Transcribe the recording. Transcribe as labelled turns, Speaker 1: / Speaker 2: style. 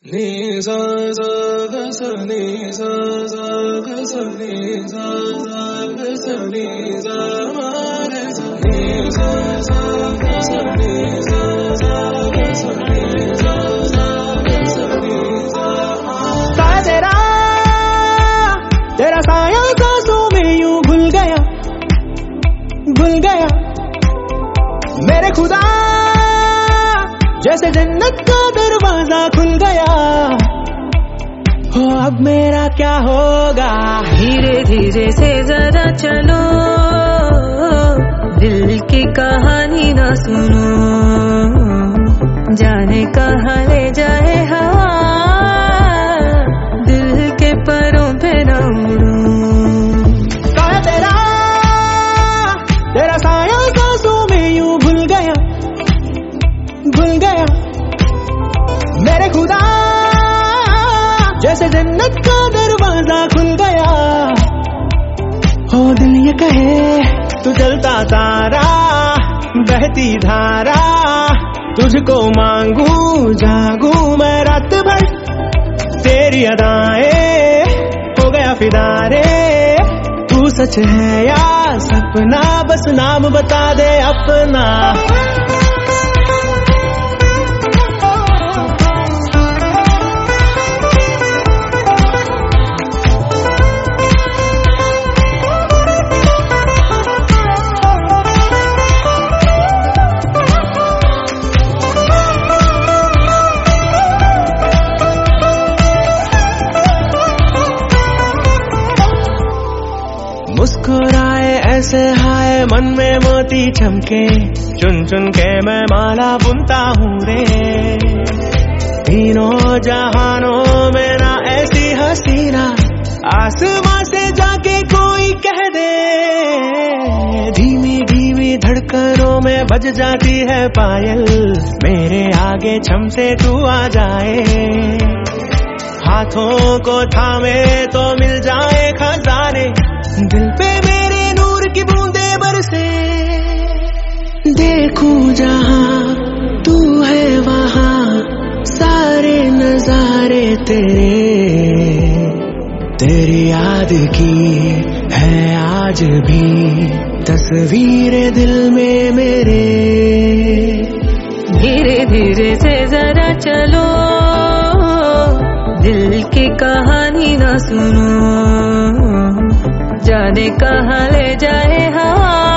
Speaker 1: ni sa sa ga sa ni sa sa ga sa ni sa sa ga sa ni sa ma re sa ni sa sa ga sa ni sa sa ga sa ni sa sa ga sa ni sa ma
Speaker 2: तेरा साया सांसों में यूं घुल गया मेरे खुदा जैसे जन्नत का दरवाजा खुल गया हो अब मेरा क्या होगा।
Speaker 3: धीरे धीरे से जरा चलो दिल की कहानी ना सुनो जाने कहाँ ले जाए हवा दिल के परों पे ना उड़ो।
Speaker 2: तेरा साया सांसों में यूं घुल गया मेरे खुदा जैसे जन्नत का दरवाजा खुल गया हो दिल ये कहे तू जलता तारा बहती धारा तुझको मांगू जागू मैं रात भर तेरी अदाएं हो गया फिदा रे तू सच है या सपना बस नाम बता दे अपना। मुस्कुराए ऐसे हाय मन में मोती चमके चुन चुन के मैं माला बुनता हूँ रे तीनों जहानों में ना ऐसी हसीना आसमां से जाके कोई कह दे धीमी धीमी धड़कनों में बज जाती है पायल मेरे आगे छम से तू आ जाए हाथों को थामे तो मिल जाए खजाने दिल पे मेरे नूर की बूंदे बरसे देखूं जहां तू है वहां सारे नजारे तेरी याद की है आज भी तस्वीरें दिल में मेरे।
Speaker 3: धीरे धीरे से जरा चलो दिल की कहानी ना सुनो जाने कहाँ ले जाए हवा